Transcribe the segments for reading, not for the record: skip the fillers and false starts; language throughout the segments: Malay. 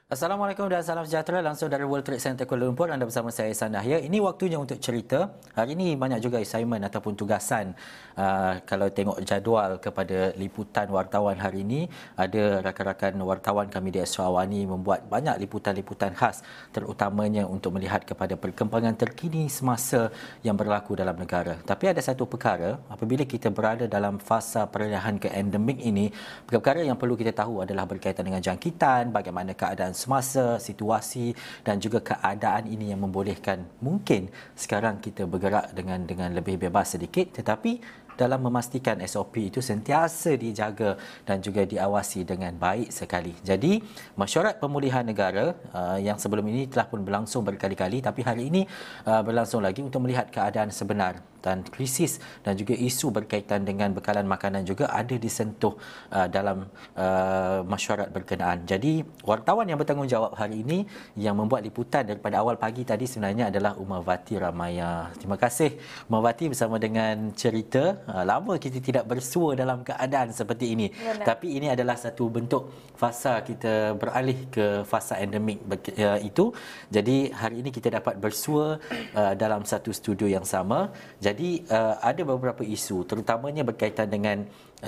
Assalamualaikum dan salam sejahtera langsung dari World Trade Center Kuala Lumpur. Anda bersama saya Ihsan Dahlia. Ini waktunya untuk cerita. Hari ini banyak juga assignment ataupun tugasan. Kalau tengok jadual kepada liputan wartawan hari ini, ada rakan-rakan wartawan kami di Astro Awani membuat banyak liputan-liputan khas, terutamanya untuk melihat kepada perkembangan terkini semasa yang berlaku dalam negara. Tapi ada satu perkara, apabila kita berada dalam fasa peredahan ke endemik ini, perkara yang perlu kita tahu adalah berkaitan dengan jangkitan, bagaimana keadaan semasa, situasi dan juga keadaan ini yang membolehkan mungkin sekarang kita bergerak dengan lebih bebas sedikit, tetapi dalam memastikan SOP itu sentiasa dijaga dan juga diawasi dengan baik sekali. Jadi, Mesyuarat Pemulihan Negara yang sebelum ini telah pun berlangsung berkali-kali, tapi hari ini berlangsung lagi untuk melihat keadaan sebenar dan krisis dan juga isu berkaitan dengan bekalan makanan juga ada disentuh dalam mesyuarat berkenaan. Jadi, wartawan yang bertanggungjawab hari ini yang membuat liputan daripada awal pagi tadi sebenarnya adalah Umawati Ramaya. Terima kasih Umawati bersama dengan cerita. Lama kita tidak bersua dalam keadaan seperti ini. Benar. Tapi ini adalah satu bentuk fasa kita beralih ke fasa endemik itu. Jadi hari ini kita dapat bersua dalam satu studio yang sama. Jadi ada beberapa isu terutamanya berkaitan dengan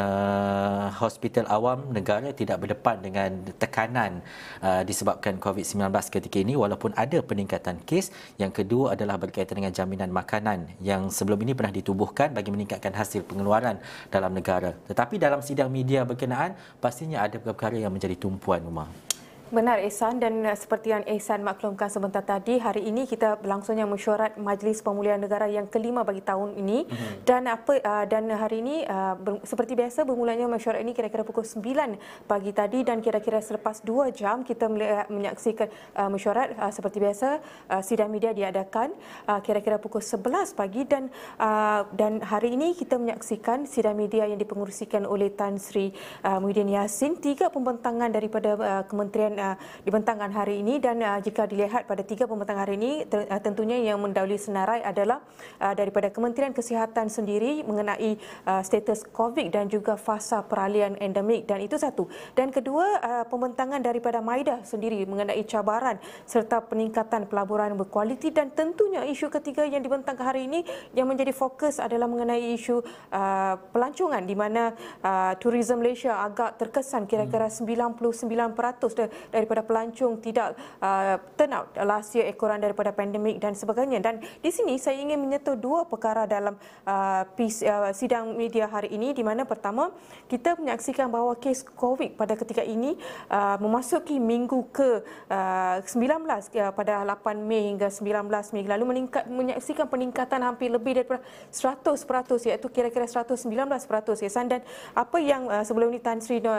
hospital awam negara tidak berdepan dengan tekanan disebabkan COVID-19 ketika ini walaupun ada peningkatan kes. Yang kedua adalah berkaitan dengan jaminan makanan yang sebelum ini pernah ditubuhkan bagi meningkatkan hasil pengeluaran dalam negara. Tetapi dalam sidang media berkenaan pastinya ada perkara yang menjadi tumpuan Umar. Benar Ihsan, dan seperti yang Ihsan maklumkan sebentar tadi, hari ini kita berlangsungnya mesyuarat Majlis Pemulihan Negara yang kelima bagi tahun ini. Dan hari ini seperti biasa bermulanya mesyuarat ini kira-kira pukul 9 pagi tadi, dan kira-kira selepas 2 jam kita menyaksikan mesyuarat seperti biasa. Sidang media diadakan kira-kira pukul 11 pagi, dan hari ini kita menyaksikan sidang media yang dipengerusikan oleh Tan Sri Muhyiddin Yassin. 3 pembentangan daripada kementerian dibentangkan hari ini, dan jika dilihat pada 3 pembentangan hari ini tentunya yang mendahului senarai adalah daripada Kementerian Kesihatan sendiri mengenai status COVID dan juga fasa peralihan endemik, dan itu satu. Dan kedua, pembentangan daripada MIDA sendiri mengenai cabaran serta peningkatan pelaburan berkualiti, dan tentunya isu ketiga yang dibentangkan hari ini yang menjadi fokus adalah mengenai isu pelancongan, di mana Tourism Malaysia agak terkesan kira-kira 99% daripada pelancong tidak turn out last year ekoran daripada pandemik dan sebagainya. Dan di sini saya ingin menyentuh 2 perkara dalam sidang media hari ini, di mana pertama kita menyaksikan bahawa kes COVID pada ketika ini memasuki minggu ke 19 pada 8 Mei hingga 19 Mei lalu menyaksikan peningkatan hampir lebih daripada 100%, iaitu kira-kira 119%. Dan apa yang sebelum ini Tan Sri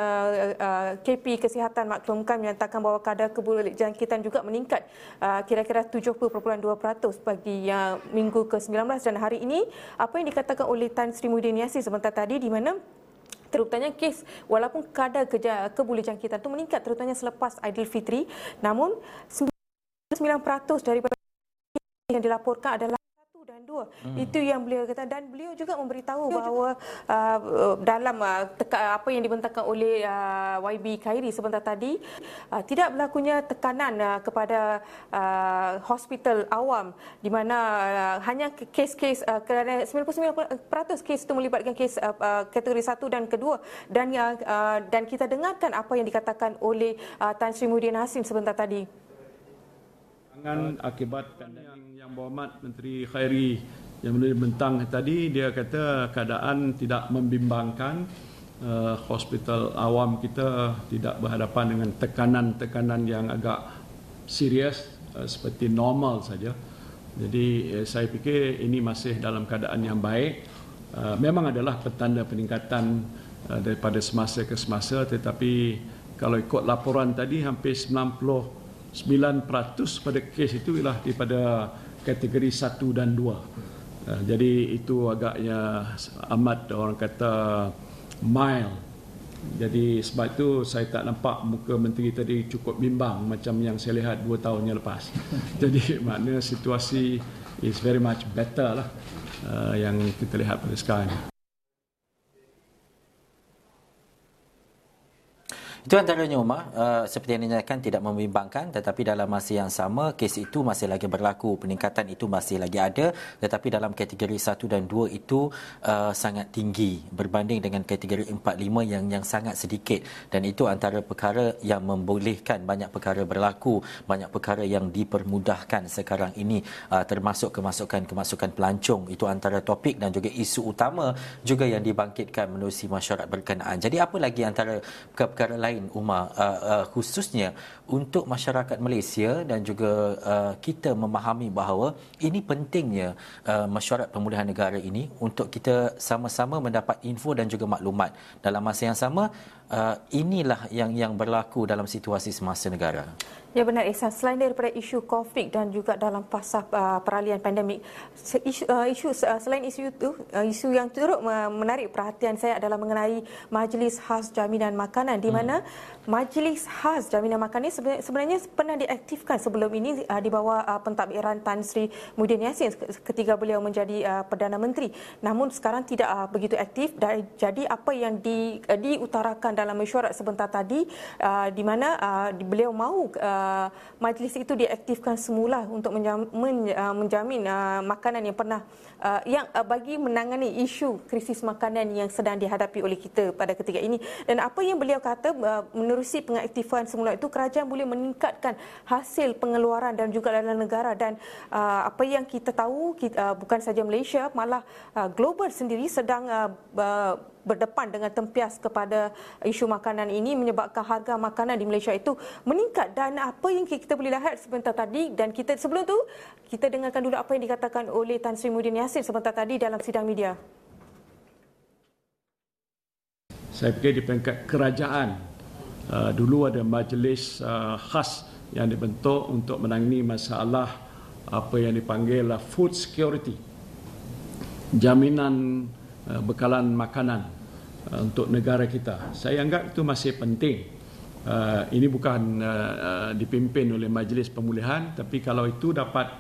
KP Kesihatan maklumkan menyatakan bahawa kadar keberjangkitan juga meningkat kira-kira 70.2% bagi minggu ke-19, dan hari ini apa yang dikatakan oleh Tan Sri Muhyiddin Yassin sebentar tadi, di mana terutamanya kes walaupun kadar keberjangkitan itu meningkat terutamanya selepas Aidilfitri, namun 99% daripada yang dilaporkan adalah 1 dan 2. Itu yang beliau kata, dan beliau juga memberitahu bahawa dalam apa yang dibentangkan oleh YB Khairi sebentar tadi, tidak berlakunya tekanan kepada hospital awam, di mana hanya kes-kes kerana 99% kes itu melibatkan kes kategori 1 dan kedua, dan kita dengarkan apa yang dikatakan oleh Tan Sri Muhyiddin Yassin sebentar tadi. Akibat yang berhormat Menteri Khairi yang bentang tadi, dia kata keadaan tidak membimbangkan, hospital awam kita tidak berhadapan dengan tekanan-tekanan yang agak serius, seperti normal saja. Jadi saya fikir ini masih dalam keadaan yang baik. Memang adalah petanda peningkatan daripada semasa ke semasa, tetapi kalau ikut laporan tadi hampir 99% pada kes itu ialah daripada kategori 1 dan 2. Jadi itu agaknya amat orang kata mild. Jadi sebab itu saya tak nampak muka menteri tadi cukup bimbang macam yang saya lihat 2 tahun yang lepas. Jadi makna situasi is very much better lah yang kita lihat pada sekarang. Itu antaranya Umar, seperti yang dinyatakan tidak membimbangkan, tetapi dalam masa yang sama kes itu masih lagi berlaku, peningkatan itu masih lagi ada, tetapi dalam kategori 1 dan 2 itu sangat tinggi berbanding dengan kategori 4, 5 yang sangat sedikit, dan itu antara perkara yang membolehkan banyak perkara berlaku, banyak perkara yang dipermudahkan sekarang ini, termasuk kemasukan pelancong. Itu antara topik dan juga isu utama juga yang dibangkitkan menerusi masyarakat berkenaan. Jadi apa lagi antara perkara lain Umar, khususnya untuk masyarakat Malaysia dan juga kita memahami bahawa ini pentingnya mesyuarat pemulihan negara ini untuk kita sama-sama mendapat info dan juga maklumat. Dalam masa yang sama, inilah yang berlaku dalam situasi semasa negara. Ya benar Ihsan, selain daripada isu COVID dan juga dalam fasa peralihan pandemik, selain isu itu, isu yang turut menarik perhatian saya adalah mengenai Majlis Khas Jaminan Makanan, di mana Majlis Khas Jaminan Makanan ini sebenarnya pernah diaktifkan sebelum ini di bawah pentadbiran Tan Sri Muhyiddin Yassin ketika beliau menjadi Perdana Menteri. Namun sekarang tidak begitu aktif, dan jadi apa yang diutarakan dalam mesyuarat sebentar tadi, di mana beliau mahu majlis itu diaktifkan semula untuk menjamin makanan yang pernah bagi menangani isu krisis makanan yang sedang dihadapi oleh kita pada ketika ini. Dan apa yang beliau kata, menerusi pengaktifan semula itu, kerajaan boleh meningkatkan hasil pengeluaran dan juga dalam negara. Dan apa yang kita tahu, bukan saja Malaysia, malah global sendiri sedang berdepan dengan tempias kepada isu makanan ini, menyebabkan harga makanan di Malaysia itu meningkat. Dan apa yang kita boleh lihat sebentar tadi, dan sebelum tu kita dengarkan dulu apa yang dikatakan oleh Tan Sri Muhyiddin Yassin sebentar tadi dalam sidang media. Saya fikir di peringkat kerajaan, dulu ada majlis khas yang dibentuk untuk menangani masalah apa yang dipanggil food security, jaminan bekalan makanan untuk negara kita. Saya anggap itu masih penting. Ini bukan dipimpin oleh Majlis Pemulihan, tapi kalau itu dapat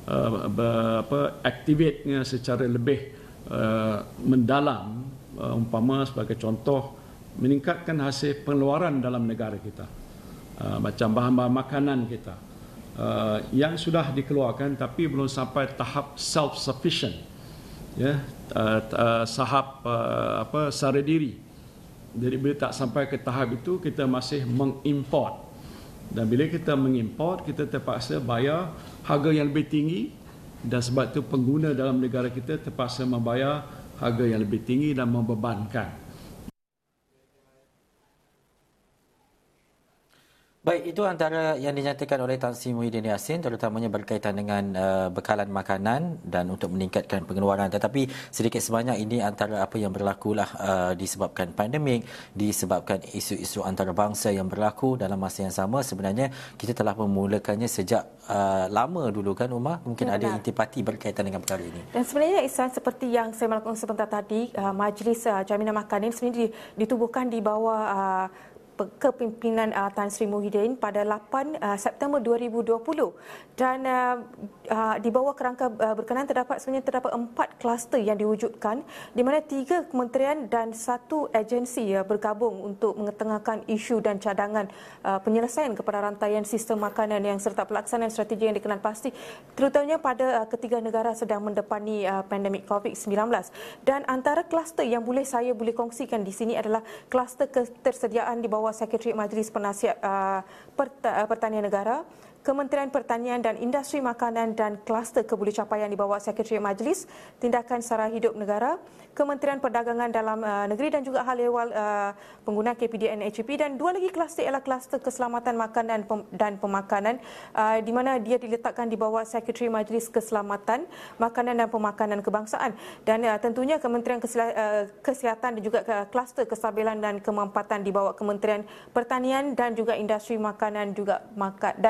aktivitnya secara lebih mendalam, umpama sebagai contoh meningkatkan hasil pengeluaran dalam negara kita, macam bahan-bahan makanan kita yang sudah dikeluarkan tapi belum sampai tahap self-sufficient, ya, tahap sara diri. Jadi bila tak sampai ke tahap itu, kita masih mengimport. Dan bila kita mengimport, kita terpaksa bayar harga yang lebih tinggi, dan sebab itu pengguna dalam negara kita terpaksa membayar harga yang lebih tinggi dan membebankan. Baik, itu antara yang dinyatakan oleh Tan Sri Muhyiddin Yassin, terutamanya berkaitan dengan bekalan makanan dan untuk meningkatkan pengeluaran. Tetapi sedikit sebanyak ini antara apa yang berlakulah disebabkan pandemik, disebabkan isu-isu antarabangsa yang berlaku dalam masa yang sama. Sebenarnya kita telah memulakannya sejak lama dulu kan Umar? Mungkin ada intipati berkaitan dengan perkara ini. Dan sebenarnya Ihsan, seperti yang saya melakukan sebentar tadi, Majlis Jaminan Makanan sebenarnya ditubuhkan di bawah kepimpinan Tan Sri Muhyiddin pada 8 September 2020, dan di bawah kerangka berkenaan terdapat 4 kluster yang diwujudkan, di mana 3 kementerian dan 1 agensi bergabung untuk mengetengahkan isu dan cadangan penyelesaian kepada rantaian sistem makanan yang serta pelaksanaan strategi yang dikenal pasti, terutamanya pada ketiga negara sedang mendepani pandemik COVID-19. Dan antara kluster yang saya boleh kongsikan di sini adalah kluster ketersediaan di bawah Sekretariat Majlis Penasihat Pertanian Negara, Kementerian Pertanian dan Industri Makanan, dan kluster kebolehcapaian di bawah Sekretariat Majlis Tindakan Sara Hidup Negara, Kementerian Perdagangan Dalam Negeri dan juga Hal Ehwal Pengguna KPDN HEP, dan 2 lagi kluster ialah kluster keselamatan makanan dan pemakanan, di mana dia diletakkan di bawah Sekretariat Majlis Keselamatan Makanan dan Pemakanan Kebangsaan, dan tentunya Kementerian Kesihatan dan juga kluster kestabilan dan kemampatan di bawah Kementerian Pertanian dan juga Industri Makanan dan Majlis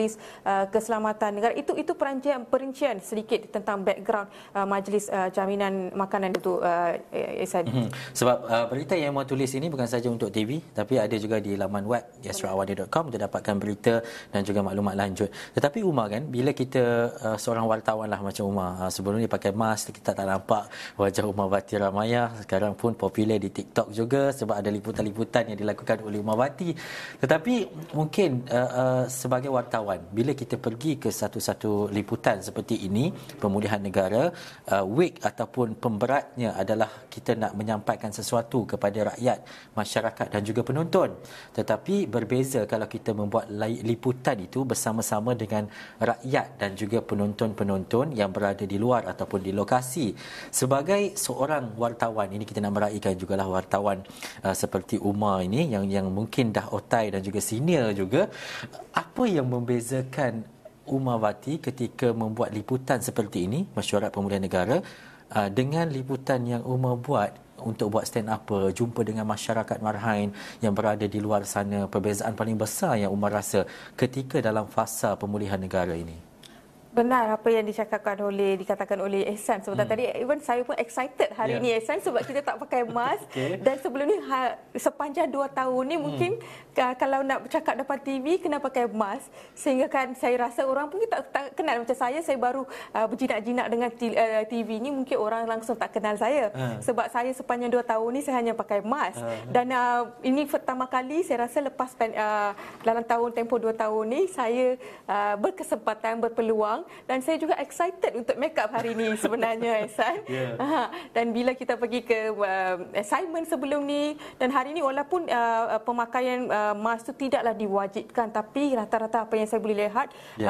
Majlis Keselamatan Negara. Itu perincian sedikit tentang background Majlis Jaminan Makanan itu, Ehsan. Sebab berita yang Umar tulis ini bukan saja untuk TV, tapi ada juga di laman web yasraawani.com untuk dapatkan berita dan juga maklumat lanjut. Tetapi Umar kan, bila kita seorang wartawan lah macam Umar, sebelum ni pakai mask, kita tak nampak wajah Umar Bati Ramayah. Sekarang pun popular di TikTok juga sebab ada liputan-liputan yang dilakukan oleh Umar Bati. Tetapi mungkin sebagai wartawan, bila kita pergi ke satu-satu liputan seperti ini, pemulihan negara, wig ataupun pemberatnya adalah kita nak menyampaikan sesuatu kepada rakyat, masyarakat dan juga penonton. Tetapi berbeza kalau kita membuat liputan itu bersama-sama dengan rakyat dan juga penonton-penonton yang berada di luar ataupun di lokasi. Sebagai seorang wartawan, ini kita nak meraihkan jugalah wartawan seperti Umar ini yang mungkin dah otai dan juga senior juga. Apa yang membezakan Umar Bati ketika membuat liputan seperti ini, Mesyuarat Pemulihan Negara, dengan liputan yang Umar buat untuk buat stand up, jumpa dengan masyarakat marhain yang berada di luar sana? Perbezaan paling besar yang Umar rasa ketika dalam fasa pemulihan negara ini? Benar apa yang dikatakan oleh Ehsan sebentar tadi. Even saya pun excited hari ni, Ehsan, sebab kita tak pakai mask. Dan sebelum ni sepanjang 2 tahun ni mungkin kalau nak bercakap depan TV kena pakai mask, sehingga kan saya rasa orang pun tak kenal macam saya baru berjinak-jinak dengan TV ni, mungkin orang langsung tak kenal saya. Sebab saya sepanjang 2 tahun ni saya hanya pakai mask. Dan ini pertama kali saya rasa lepas dalam tempoh 2 tahun ni saya berkesempatan, berpeluang, dan saya juga excited untuk make up hari ni sebenarnya, Ehsan. Dan bila kita pergi ke assignment sebelum ni, dan hari ni walaupun pemakaian mask itu tidaklah diwajibkan, tapi rata-rata apa yang saya boleh lihat,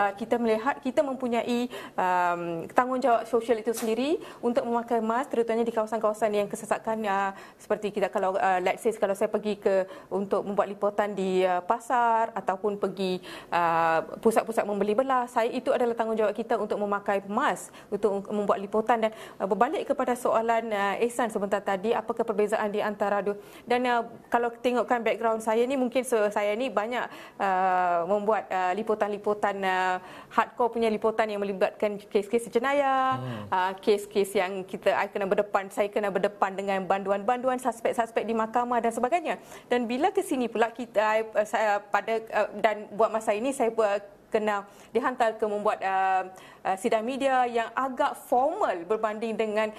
kita mempunyai tanggungjawab sosial itu sendiri untuk memakai mask, terutamanya di kawasan-kawasan yang kesesakan, seperti kita kalau let's say kalau saya pergi untuk membuat liputan di pasar ataupun pergi pusat-pusat membeli belah, itu adalah tanggungjawab kita untuk memakai mask untuk membuat liputan. Dan berbalik kepada soalan Ehsan sebentar tadi, apakah perbezaan di antara dua? Dan kalau tengokkan background saya ni, mungkin saya ni banyak membuat liputan-liputan hardcore punya liputan yang melibatkan kes-kes jenayah, kes-kes yang saya kena berdepan dengan banduan-banduan, suspek-suspek di mahkamah dan sebagainya. Dan bila ke sini pula dan buat masa ini saya kena dihantar ke membuat sidang media yang agak formal berbanding dengan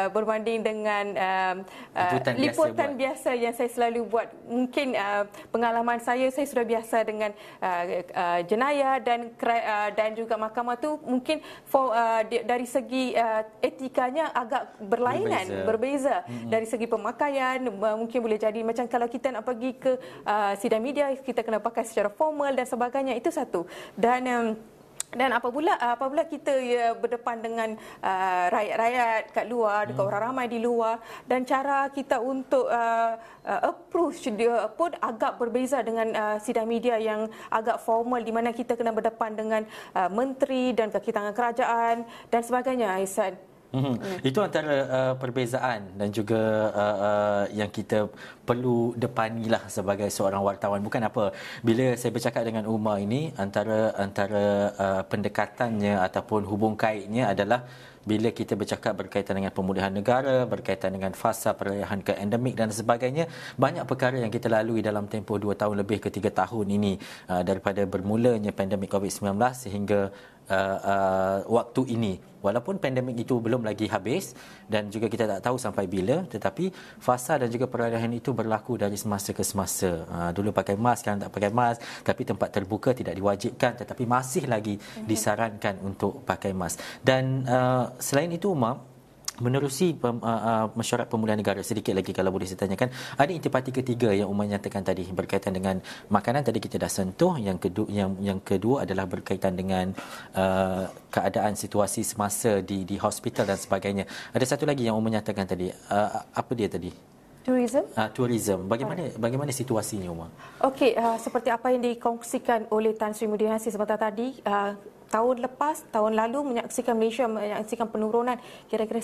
liputan biasa yang saya selalu buat. Mungkin pengalaman saya sudah biasa dengan jenayah dan juga mahkamah tu mungkin dari segi etikanya agak berbeza. Dari segi pemakaian mungkin boleh jadi macam kalau kita nak pergi ke sidang media, kita kena pakai secara formal dan sebagainya. Itu satu. Dan apabila kita berdepan dengan rakyat-rakyat kat luar, dekat orang ramai di luar, dan cara kita untuk approach dia pun agak berbeza dengan sidang media yang agak formal, di mana kita kena berdepan dengan menteri dan kaki tangan kerajaan dan sebagainya, Ehsan. Itu antara perbezaan dan juga yang kita perlu depanilah sebagai seorang wartawan. Bukan apa, bila saya bercakap dengan Umar ini, antara pendekatannya ataupun hubung kaitnya adalah bila kita bercakap berkaitan dengan pemulihan negara, berkaitan dengan fasa perayaan ke endemik dan sebagainya, banyak perkara yang kita lalui dalam tempoh 2 tahun lebih ke 3 tahun ini, daripada bermulanya pandemik COVID-19 sehingga waktu ini. Walaupun pandemik itu belum lagi habis dan juga kita tak tahu sampai bila, tetapi fasa dan juga perayaan itu berlaku dari semasa ke semasa. Dulu pakai mask, sekarang tak pakai mask, tapi tempat terbuka tidak diwajibkan, tetapi masih lagi disarankan untuk pakai mask. Dan selain itu, Umar, menerusi Mesyuarat Pemulihan Negara, sedikit lagi kalau boleh saya tanyakan, ada intipati ketiga yang Umar nyatakan tadi berkaitan dengan makanan. Tadi kita dah sentuh. Yang kedua adalah berkaitan dengan keadaan situasi semasa di hospital dan sebagainya. Ada satu lagi yang Umar nyatakan tadi. Apa dia tadi? Tourism. Bagaimana situasinya, Umar? Okey, seperti apa yang dikongsikan oleh Tan Sri Muhyiddin Yassin sebentar tadi, tahun lalu Malaysia menyaksikan penurunan kira-kira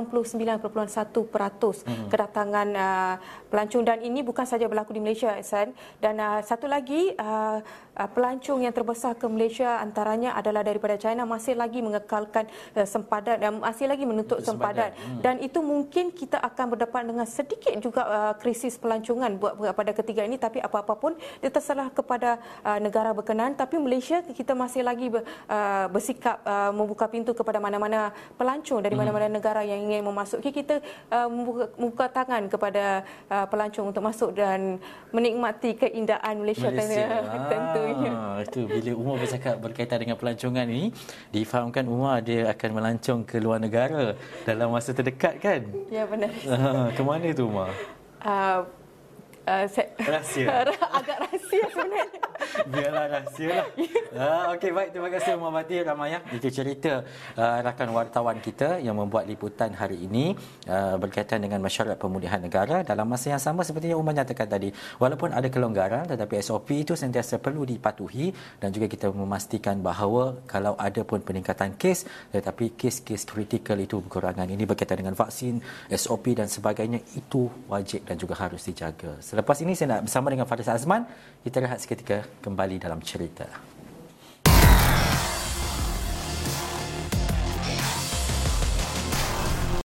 99.1% kedatangan pelancong, dan ini bukan saja berlaku di Malaysia, Ihsan. Dan satu lagi, pelancong yang terbesar ke Malaysia antaranya adalah daripada China, masih lagi mengekalkan sempadan dan masih lagi menuntut sempadan. Dan itu mungkin kita akan berdepan dengan sedikit juga krisis pelancongan pada ketiga ini, tapi apa-apa pun dia terserah kepada negara berkenaan. Tapi Malaysia, kita masih lagi bersikap membuka pintu kepada mana-mana pelancong dari mana-mana negara yang ingin memasuki. Kita membuka tangan kepada pelancong untuk masuk dan menikmati keindahan Malaysia. Tentunya. Itu bila Umar bercakap berkaitan dengan pelancongan ini, difahamkan Umar dia akan melancong ke luar negara dalam masa terdekat, kan? Ya, benar. Ke mana tu, Umar? Rahsia. Agak rahsia sebenarnya. Biarlah rahsia lah. Okey, baik. Terima kasih Umar Bati Ramayah. Itu cerita rakan wartawan kita yang membuat liputan hari ini berkaitan dengan mesyuarat pemulihan negara. Dalam masa yang sama seperti yang Umar nyatakan tadi, walaupun ada kelonggaran, tetapi SOP itu sentiasa perlu dipatuhi, dan juga kita memastikan bahawa kalau ada pun peningkatan kes, tetapi kes-kes kritikal itu berkurangan. Ini berkaitan dengan vaksin, SOP dan sebagainya, itu wajib dan juga harus dijaga. Selepas ini saya nak bersama dengan Faris Azman, kita rehat seketika, kembali dalam cerita.